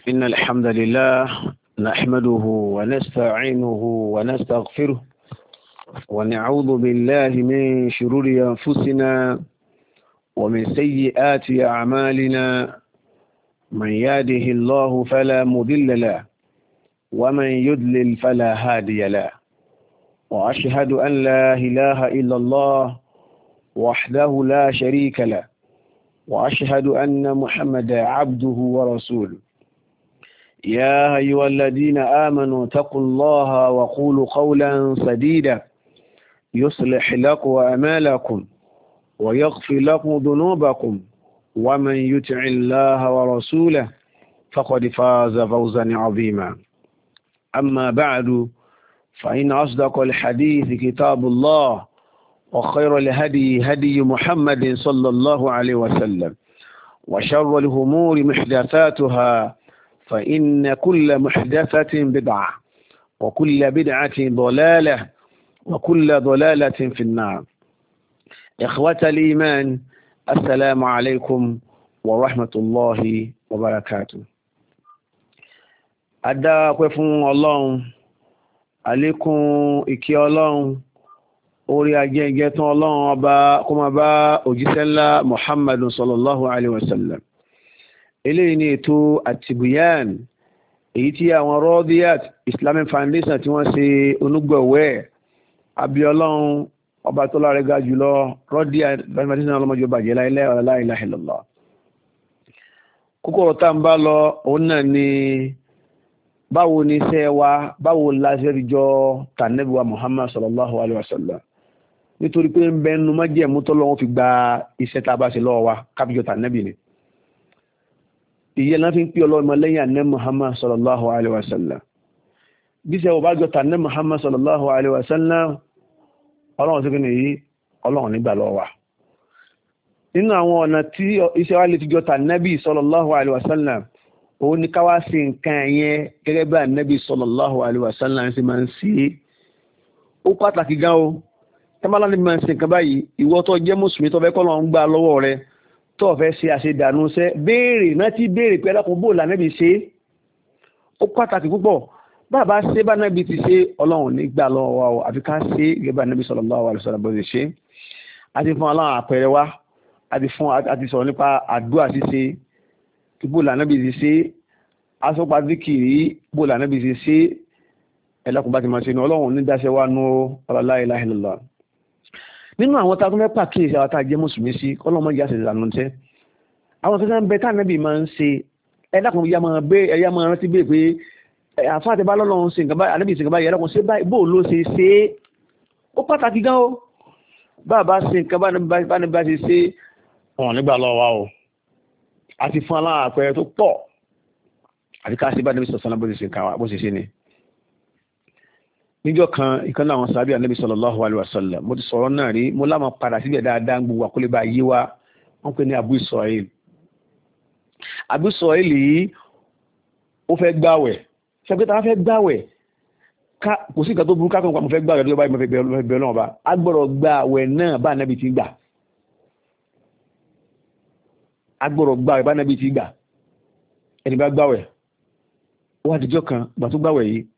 إن الحمد لله نحمده ونستعينه ونستغفره ونعوذ بالله من شرور أنفسنا ومن سيئات أعمالنا من يهده الله فلا مضل له ومن يضلل فلا هادي له وأشهد أن لا إله إلا الله وحده لا شريك له وأشهد أن محمدا عبده ورسوله يا أيها الذين آمنوا اتقوا الله وقولوا قولا سديدا يصلح لكم أعمالكم ويغفر لكم ذنوبكم ومن يطع الله ورسوله فقد فاز فوزا عظيما. أما بعد فإن أصدق الحديث كتاب الله وخير الهدي هدي محمد صلى الله عليه وسلم وشر الأمور محدثاتها فإن كل محدثة بدعة وكل بدعة ضلالة وكل ضلالة في النار. إخوة الإيمان السلام عليكم ورحمة الله وبركاته. أدعى فون الله عليكم إكي الله orí ajẹ́gẹ́ tán ọlọ́run ọba kó máa bá òjíṣẹ́ ńlá muhammadu sallallahu alaihi wasallam. Eléyìí ni ètò àtìbùyàn èyí tí àwọn Rọ́díyàt Islamic Foundation tí wọ́n ṣe onígbọ̀wẹ́ abiyọlọ́run ọba tó láre ga jùlọ Rọ́díyàt Foundation ọlọ́mọjọ bàjẹ́ la ilaha illallah. Kókó ọ̀rọ̀ tá ń bá lọ òun náà ni báwo ni iṣẹ́ wa báwo la ṣe rí jọ tànẹ́bí wa muhammad sallallahu alaihi wasallam, nítorí pé ń bẹ nínú májẹ̀mú tọ́lọ́run fi gba iṣẹ́ tá a bá ṣe lọ́wọ́ wa kábíjọ tànẹ́bí ni. Ìyẹn náà fi ń pè ọlọ́run lẹ́yìn ànẹ́ muhammad sallallahu alaihi wasallam. Bí ṣe wọ́n bá jọ tànẹ́ muhammad sallallahu alaihi wasallam ọlọ́run sí kí ni yìí ọlọ́run nígbà lọ́wọ́ wa. Nínú àwọn ọ̀nà tí iṣẹ́ wa lè fi jọ tànẹ́bí sallallahu alaihi wasallam òun ni ká wá sí nǹkan yẹn gẹ́gẹ́ bí ànábì sallallahu alaihi wasallam ṣe máa ń ṣe. Ó pàtàkì gan o tẹ́mọ́lá ní máa ń ṣe nǹkan báyìí ìwọ tó jẹ́ mùsùlùmí tó fẹ́ kọ́ lọ́n gbà lọ́wọ́ rẹ tó fẹ́ ṣe àṣedànù ṣẹ́ béèrè náà ti béèrè pé ẹlẹ́kùn bò lànàbì ṣe. Ó pàtàkì púpọ̀ bàbá ṣe bá nàbì ti ṣe ọlọ́run ní gbà lọ́wọ́ wa o àfi ká ṣe gẹ́gẹ́ bí ànábì sallallahu alaihi wasallam bó ṣe ṣe. A ti fún aláwọn àpẹẹrẹ wa a ti sọ̀rọ̀ nípa àdúrà ṣíṣe bó lànàbì ti ṣe, asọ́pàá zikiri bó lànàbì ti ṣe, ẹlẹ́kùn bá ti máa ṣe ní ọlọ́run ní dáṣẹ́ wá nú la ilaha illallah. Nínú àwọn tá a tún fẹ́ pàkíyèsí àwọn tá a jẹ́ mùsùlùmí sí ọlọ́mọ ìyá ṣe ìlànà tẹ́ àwọn kankan bẹ tá ànábì máa ń ṣe ẹlẹ́kùn ẹ̀yà máa rántí bẹ́ẹ̀ pé àfáà tẹ bá lọ́lọ́run ṣe nǹkan báyìí ànábì ṣe nǹkan báyìí ẹlẹ́kùn ṣe báyìí bó ló ṣe ṣe é. Ó pàtàkì gan o bá ṣe nǹkan bá ṣe ṣe wọn nígbà lọ́wọ́ wa o àti fún aláwọ̀ àpẹẹrẹ tó pọ̀ àti ká sí bá níbi sọ̀sánà bó ṣe ṣe ni. Níjọ́ kan ìkan láwọn sàábí ànábì sallallahu alaihi wasallam mo ti sọ̀rọ̀ náà rí mo láwọn padà síbẹ̀ dáadáa gbogbo àkólé bá yé wa wọ́n pè ní Abu Israel. Abu Israel yìí ó fẹ́ gbàwẹ̀ ṣẹ́gbẹ́ta wọ́n fẹ́ gbàwẹ̀ kò sí nǹkan tó burú kákan mo fẹ́ gbàwẹ̀ lórí báyìí mo fẹ́ bẹ̀rẹ̀ náà bá a gbọ́dọ̀ gbàwẹ̀ náà bá ànábì ti gbà agbọ́rọ̀ gbàwẹ̀ bá nàbí ti gbà. Ẹni bá gbàwẹ̀ ó wá dìjọ́ kan gbà tó gbàwẹ̀ yìí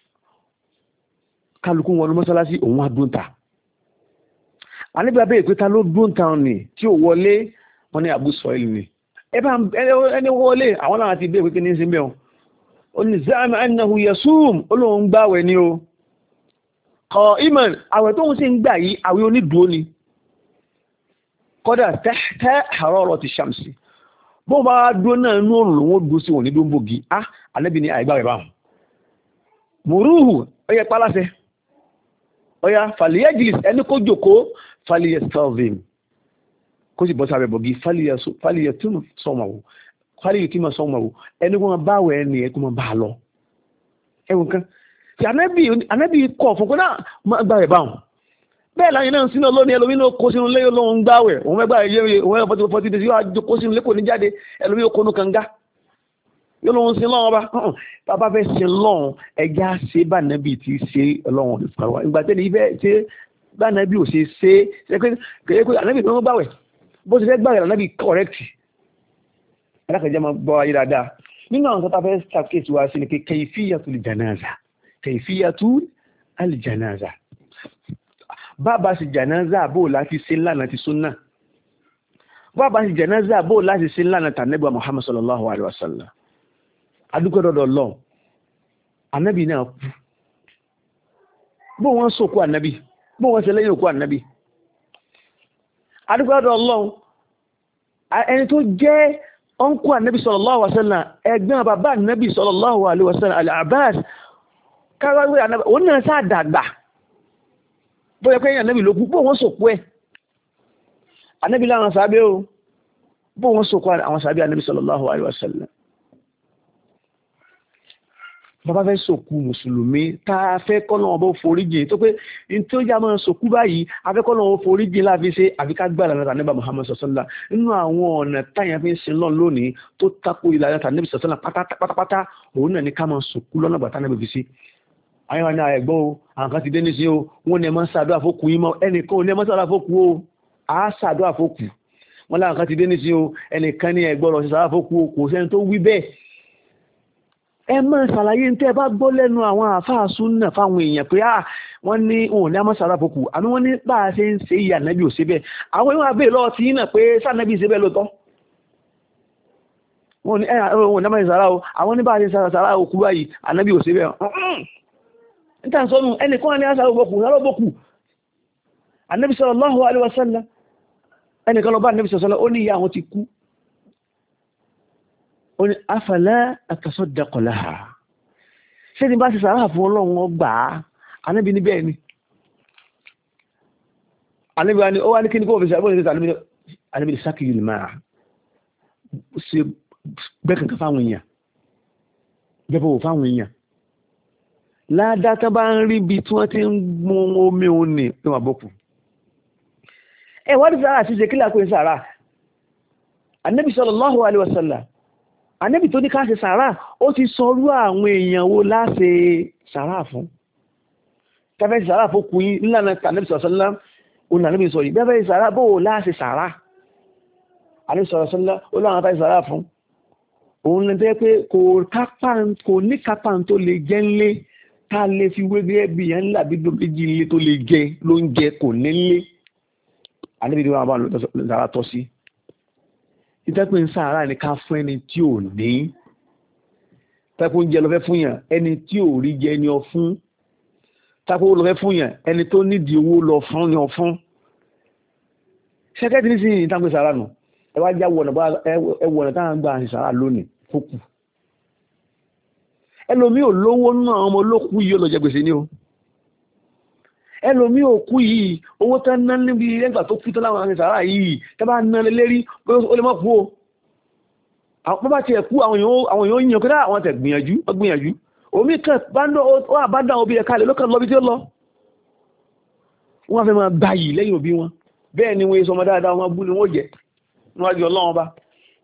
kálukú wọnú mọ́sálásí òun wá dúnta. Ànábì abẹ́ ìpẹ́ta ló dúnta ní tí ò wọlé wọn ní Abu Israel ni ẹni wọlé àwọn náà ti bẹ́ẹ̀ pé ní sí mẹ́ọ̀ ó ní za'ama annahu yasum olóhun gbàwẹ̀ ni o qa'iman àwẹ̀ tóhun sì ń gbà yìí àwẹ̀ onídùú ni kọ́dà tẹ́ àrọ́rọ̀ ti ṣàmsì bó bá dúró náà inú òrùn lòun ó dúró sí wọn ní dóńbògì Ànábì ní àìgbàwẹ̀ báhùn mùrúhù ọyẹ pálásẹ ọya fàlìyàjìlìs ẹni kó jòkó fàlìyàstọ́vìm kó sì bọ́ sábẹ̀ bọ̀gì fàlìyàtúmọ̀ sọ́mọ̀wò ẹni kó máa báwẹ̀ ẹni ẹ kó máa bá lọ ẹwùn kan tí Ànábì kọ̀ fún kó náà máa gbàwẹ̀ báhùn. Bẹ́ẹ̀ láyé náà sínú olóní ẹlòmí ló kó sínú lé olóhun gbáwẹ̀ òun mẹ́gbà ẹ̀yẹ́ òun ẹ̀fọ́ 40 days yóò kó sínú lé kò ní jáde ẹlòmí ó kónú kànga yóò lóhun sí lọ́wọ́ bá bàbá fẹ́ sí lọ́hun ẹja ṣe bá nàbì tí ṣe lọ́hun ìfàwà ìgbà tẹ́lẹ̀ ibẹ̀ ṣe bá nàbì ò ṣe kẹ́yẹ́ pé ànábì tó ń gbáwẹ̀ bó ṣe fẹ́ gbáwẹ̀ ànábì correct alákàjẹ́ máa gbọ́ ayé dáadáa nínú àwọn tó fẹ́ ṣàkíyèsí wa sí ni pé kayfiyatul janaza bàbá sí janaza bó láti ṣe lánàá ti súnnà bàbá sí janaza bó láti ṣe lánàá tànẹ́bà Muhammad sallallahu alaihi wasallam adúgbọ́dọ̀dọ̀ lọ anábì náà kú bó wọ́n sókú anábì bó wọ́n ṣe lẹ́yìn òkú anábì adúgbọ́dọ̀ lọ ẹni tó jẹ́ ọ̀nkú anábì sallallahu alaihi wasallam ẹgbẹ́ bàbá anábì sallallahu alaihi wasallam al-Abbas káwàwé anábì òun náà sáà dàgbà bóyá pé èèyàn anábì ló kú bó wọ́n sókú ẹ̀ anábì láwọn sàábé o bó wọ́n sókú àwọn sàábé anábì sallallahu alaihi wasallam bàbá fẹ́ sòkú mùsùlùmí tá a fẹ́ kọ́nà ọba foríjì tó pé in tí ó já máa sòkú báyìí afẹ́kọ́nà ọba foríjì láfi ṣe àfikà gbàdà náà tàníbà Muhammad sọ̀sọ́lá nínú àwọn ọ̀nà táyà fi ń sin lọ́n lónìí tó tako ìlànà tàníbà sọ̀sọ́lá pátápátá òun náà ní ká máa sòkú lọ́nà gbàtà náà fi sí. àwọn ìwà ní àẹ̀gbọ́n o àwọn kan ti dé ní sí o wọ́n ní ẹ máa ń ṣàdúrà fókù yín mọ́ ẹnìkan ò ní ẹ máa ń ṣàdúrà fókù o à á ṣàdúrà fókù wọ́n láwọn kan ti dé ní sí o ẹnìkan ní ẹ̀gbọ́n rọ̀ ṣàdúrà fókù o kò sẹ́ni tó wí bẹ́ẹ̀ ẹ máa ṣàlàyé ń tẹ́ bá gbọ́ lẹ́nu àwọn àfáà súnnà fáwọn èèyàn pé wọ́n ní òun ní a máa ṣàrà fòkù àmì wọ́n ní bá a ṣe ń ṣe ìyà nẹ́bí ò sí bẹ́ẹ̀ àwọn ìwọ̀n abẹ́ lọ́ọ̀ tí náà pé sànẹ́bí ṣe bẹ́ẹ̀ lóòótọ́ wọ́n ní òun ní a máa ṣàrà o àwọn ní bá a ṣe ṣàrà òkú báyìí ànẹ́bí ò sí bẹ́ẹ̀ níta sọ́nù ẹnìkan ní a ṣàrà òkú ànẹ́bí sallallahu alaihi wasallam ẹnìkan lọ bá ànẹ́bí sallallahu ó ní ìyá àwọn ti kú ó ní afala atasaddaqu laha ṣé ní bá ṣe sàárà fún ọlọ́run ọgbà anábi ní bẹ́ẹ̀ ni anábi wa ni ó wá ní kí ní kó fi ṣàbọ̀ ní anábi sákì yìí máa ṣe gbẹ́kànkan fáwọn èèyàn gbẹ́bọ̀ fáwọn èèyàn ládátá bá ń rí bí tí wọ́n ti ń mú omi òun ní pé wọ́n bọ́kù ẹ̀wọ́n ti sàárà sí ṣe kílà kó ń sàárà anábi sallallahu alaihi wasallam Ànábì tó ní ká ṣe sàárà ó ti sọrú àwọn èèyàn wo láṣe sàárà fún tẹ́fẹ́ sàárà fún kú yí nílànà Ànábì sọ̀rọ̀sọ́lá òun Ànábì sọ yìí bẹ́fẹ́ sàárà bó láṣe sàárà Ànábì sọ̀rọ̀sọ́lá ó láwọn tàbí sàárà fún òun lè tẹ́ pé kò ní kápá tó lè jẹ́ ńlé tá lè fi wégé bí yẹn ńlá bí méjì ńlé tó lè jẹ ló ń jẹ kò nílé Ànábì wọn bá sàárà tọ́ sí ìtẹ́pẹ́ ń sàárà ní ká fún ẹni tí ò ní tẹ́pẹ́ oúnjẹ lọ fẹ́ fún yàn ẹni tí ò rí jẹ ni ọ fún tẹ́pẹ́ owó lọ fẹ́ fún yàn ẹni tó nídìí owó lọ fún ni ọ fún ṣẹ́kẹ́tì ní sí ìtàpẹ́ sàárà nù ẹ wá já ẹwọ̀nà táwọn gbà ń sàárà lónìí fókù ẹlòmí ò lówó nínú àwọn ọmọ olókù yìí ó lọ jẹ gbèsè ní o ẹlòmí òkú yìí owó tán ná níbi ẹgbà tó kú tán láwọn àti sàárà yìí tẹ́bá ná lérí pé ó lè mọ́ kú o àwọn bá ti ẹ̀kú àwọn èèyàn yìnyàn kọ́dá àwọn tẹ̀ gbìyànjú omi kan bá dá obì ẹ̀ka lè lókàn lọ́bí tí ó lọ wọ́n fẹ́ máa gbà yìí lẹ́yìn òbí wọn bẹ́ẹ̀ ni wọ́n sọmọ dáadáa wọn bú ni wọ́n jẹ níwájú Ọlọ́run bá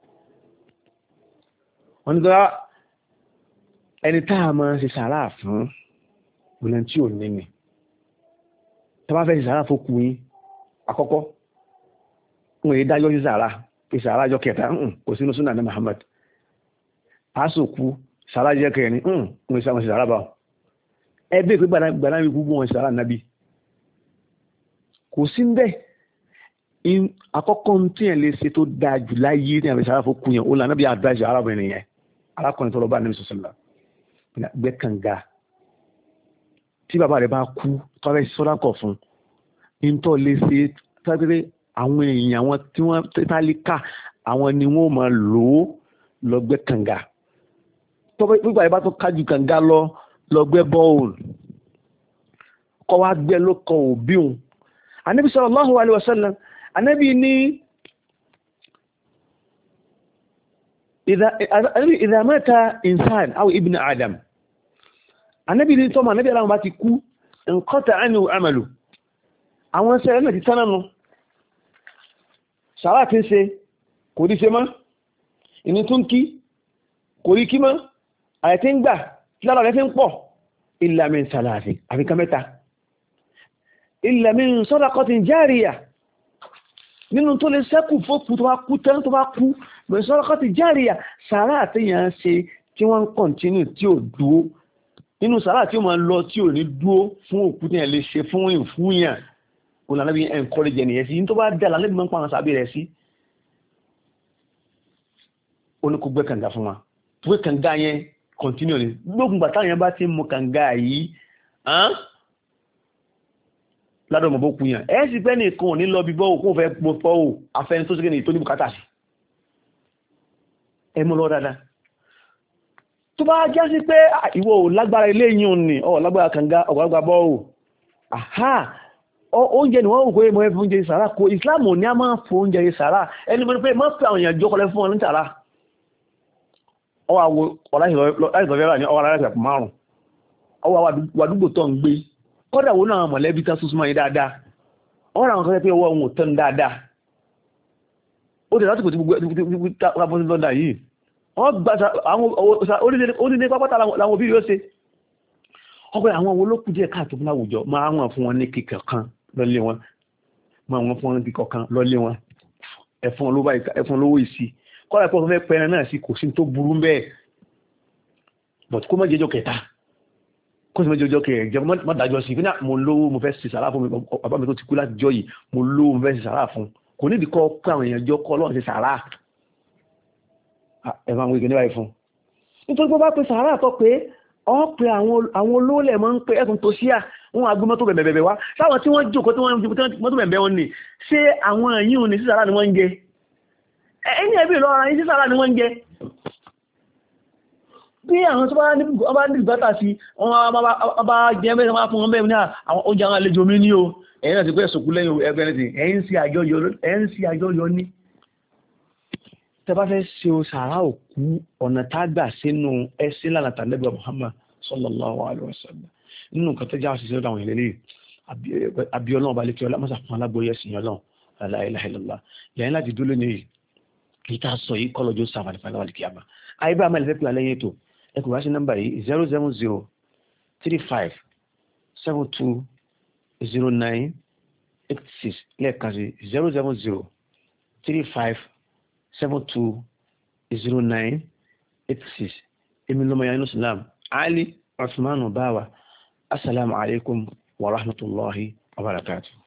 wọ́n ní tọ́lá ẹni táà máa ṣe sàárà fún ọ̀nà tí ò ní ni tọ́bá fẹ́ ìsàrá fókù yí àkọ́kọ́ wọ́n èé dájọ́ sí sàrá ìsàrá jọ kẹta kò sínú súnà ní Muhammad asòkú sàrá jẹ́ kẹrin wọ́n ìsàrá sí sàrá bá ẹgbẹ́ pé gbàdá wípú wọn sàrá nàbí kò sí ń bẹ́ àkọ́kọ́ tí ẹ̀ lè ṣe tó dáa jù láyé ní àbẹ̀ sàrá fókù yẹn ó lànà bí advice arábìnrin yẹn arákùnrin tó lọ bá Ànábì sọ̀sọ̀lá gbẹ́ kànga tí bàbá rẹ̀ bá kú tọ́rẹ sọ́dákọ̀ fún ìntọ́ lè ṣe tọ́rẹ àwọn èèyàn wọn tí wọ́n tálíkà àwọn ni wọ́n máa lò ó lọ́gbẹ́ kànga tọ́pẹ́ pípa ìbá tó kájú kànga lọ́gbẹ́ bọ́ọ̀lù kọ́ wá gbẹ́ ló kọ òbí òun Ànábì sallallahu alaihi wasallam Ànábì ní idha mata insan aw ibn Adam Ànábì ní tọ́mọ̀ Ànábì aláwọ̀ bá ti kú nǹkọ́ta ẹni àmàlù àwọn ẹsẹ̀ ẹ̀nà ti tánà nù sàárà tí ń ṣe kò rí ṣe mọ́ ìní tún kí kò rí kí mọ́ àyẹ̀tí ń gbà tí lára rẹ̀ fi ń pọ̀ illa min salasi àfikà mẹ́ta illa min sadaqatin jariyah nínú tó lè sẹ́kù fókù tó bá kú tán tó bá kú min sadaqatin jariyah sàárà àtẹ́yàn ṣe tí wọ́n ń kọ̀ntínú tí ò dúó nínú sàárà tí ó máa lọ tí ò ní dúó fún òkú tí ẹ̀ lè ṣe fún ìfúnyàn òun lànà bí encourage ẹnìyẹn sí ní tó bá dà lànà bí máa ń pa àwọn sàbí rẹ̀ sí oníkó gbé kànga fún wa gbé kànga yẹn continually gbógun gbà táwọn yẹn bá ti mú kànga yìí ládọ̀ mọ̀ bó kú yàn ẹ̀ sì pẹ́ nìkan ò ní lọ bí bọ́ òkú fẹ́ pọ̀ ò afẹ́ni tó sì tó ní bùkátà sí ẹ mú lọ dáadáa tó bá já sí pé ìwọ ò lágbára ilé yìí ní ọ̀ lágbára kànga ọ̀gbàgbà bọ́ ò àhá oúnjẹ ni wọ́n wò pé mo fẹ́ fún oúnjẹ sàrà kò Islam ò ní a máa fún oúnjẹ sàrà ẹni mo ní pé má pé àwọn èèyàn jókòó fún wọn ní sàrà ọwọ́ àwọ ọ̀láìsọ̀fẹ́rà ní ọwọ́ aláìsọ̀ márùn ọwọ́ àdúgbò tó ń gbé kọ́dà wo náà mọ̀lẹ́bí tán súnmọ́ yìí dáadáa ọwọ́ àwọn kan pé ọwọ́ ohun tán dáadáa ó tẹ̀lé láti kò tí gbogbo lọ́dà yìí wọ́n gba àwọn onílé pápátá làwọn òbí yóò ṣe ọgbẹ́ àwọn owó lókù díẹ̀ káàtó fún àwùjọ máa wọ́n fún wọn ní kíkọ̀ kan lọ́lé wọn máa wọ́n fún wọn ní kíkọ̀ kan lọ́lé wọn ẹ̀fọn lówó ìsí kọ́lá ẹ̀pọ̀ tó fẹ́ pẹ̀rẹ̀ náà sí kò sí tó burú bẹ́ẹ̀ but kó má jẹjọ́ kẹta kó sì má jẹjọ́ kẹjọ má dájọ́ sí fínà mo lówó mo fẹ́ sí sàrà fún mi bàbá mi tó ti kú láti jọ yìí mo lówó mo fẹ́ sí sàrà fún kò nídìí kọ́ pé àwọn èèyàn jọ kọ́ lọ́run sí sàrà ẹ̀fọn àwọn ìgbẹ́ níwáyé fún nítorí pé bá pe sàrà àtọ́ pé ọ́ pé àwọn olóòlẹ̀ máa ń pé ẹkùn tó síà wọn agbé mọ́tò bẹ̀bẹ̀bẹ̀ wá sáwọn tí wọ́n jókòó tí wọ́n mọ́tò bẹ̀bẹ̀ wọn ni ṣé àwọn yìí ò ní sí sàrà ni wọ́n ń jẹ ẹni ẹbí lọ ara yìí sí sàrà ni wọ́n ń jẹ bí àwọn tó bá ní ìgbátà sí wọ́n bá jẹ́ mẹ́rin máa fún wọn bẹ́ẹ̀ ní àwọn oúnjẹ àwọn àlejò mi ní o ẹ̀yìn náà ti pẹ́ sòkú lẹ́yìn ẹgbẹ́ ní ti ẹ̀yìn sí àjọyọ̀ ní tẹbá fẹ́ ṣe o sàrá òkú ọ̀nà tágbà sínú ẹsìn lánàá tàlẹ́bà Muhammad sallallahu alaihi wasallam nínú nǹkan tó já òṣìṣẹ́ ọ̀dọ̀ àwọn ìlérí abiola ọba lẹ́kẹ́ ọlá mọ́sàfún alágbóyè sí ọlọ́run la ilaha illallah yẹn láti dúró ní ìta sọ yìí kọlọ́jọ́ sàfàlì fàlẹ́ wàlì kìyàmà àyíbá àmàlẹ́ fẹ́ pé alẹ́ yẹn tó ẹ kò wá sí nọ́mbà yìí 07035720986 lẹ́ẹ̀kan sí 07035720986 èmi lọ́mọ ya inú Islam Ali Usman Bawa assalamu alaikum wa rahmatullahi wa barakatuh.